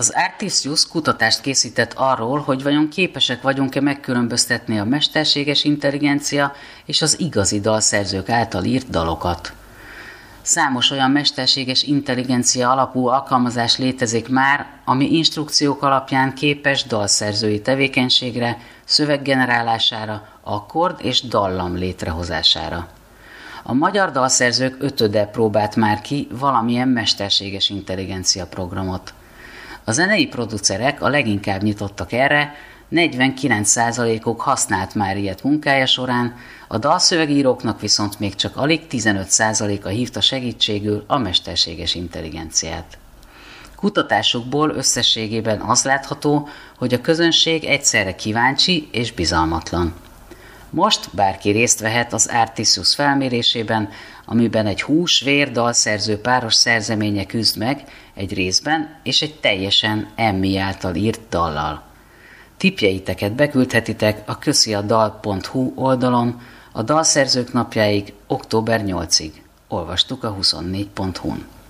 Az Artisius kutatást készített arról, hogy vajon képesek vagyunk-e megkülönböztetni a mesterséges intelligencia és az igazi dalszerzők által írt dalokat. Számos olyan mesterséges intelligencia alapú alkalmazás létezik már, ami instrukciók alapján képes dalszerzői tevékenységre, szöveggenerálására, akkord és dallam létrehozására. A magyar dalszerzők ötöde próbált már ki valamilyen mesterséges intelligencia programot. A zenei producerek a leginkább nyitottak erre, 49%-uk használt már ilyet munkája során, a dalszövegíróknak viszont még csak alig 15%-a hívta segítségül a mesterséges intelligenciát. Kutatásukból összességében az látható, hogy a közönség egyszerre kíváncsi és bizalmatlan. Most bárki részt vehet az Artisius felmérésében, amiben egy hús-vér dalszerző páros szerzeménye küzd meg egy részben és egy teljesen Emmy által írt dallal. Tippjeiteket beküldhetitek a kösziadal.hu oldalon a dalszerzők napjáig október 8-ig. Olvastuk a 24.hu-n.